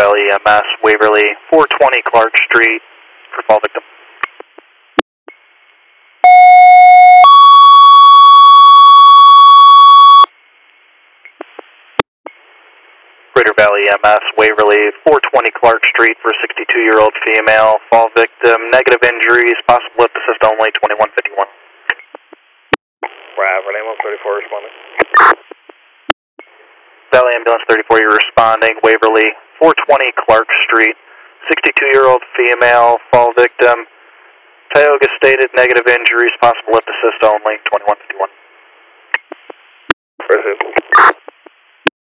Valley EMS, Waverly, 420 Clark Street, for fall victim. Greater Valley EMS, Waverly, 420 Clark Street for 62-year-old female, fall victim, negative injuries, possible lip assist only, 2151. Bravo, ambulance 34 responding. Valley Ambulance 34, you're responding, Waverly, 420 Clark Street, 62-year-old female, fall victim, Tioga stated negative injuries, possible lip assist only, 2151. Proceed.